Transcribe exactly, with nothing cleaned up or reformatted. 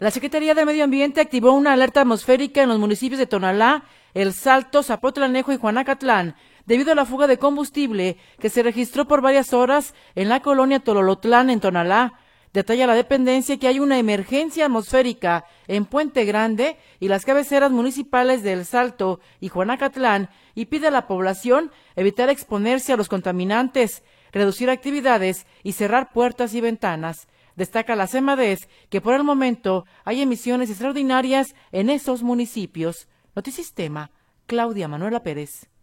La Secretaría de Medio Ambiente activó una alerta atmosférica en los municipios de Tonalá, El Salto, Zapotlanejo y Juanacatlán, debido a la fuga de combustible que se registró por varias horas en la colonia Tololotlán, en Tonalá. Detalla la dependencia que hay una emergencia atmosférica en Puente Grande y las cabeceras municipales de El Salto y Juanacatlán y pide a la población evitar exponerse a los contaminantes, reducir actividades y cerrar puertas y ventanas. Destaca la Semadez que por el momento hay emisiones extraordinarias en esos municipios. Notisistema, Claudia Manuela Pérez.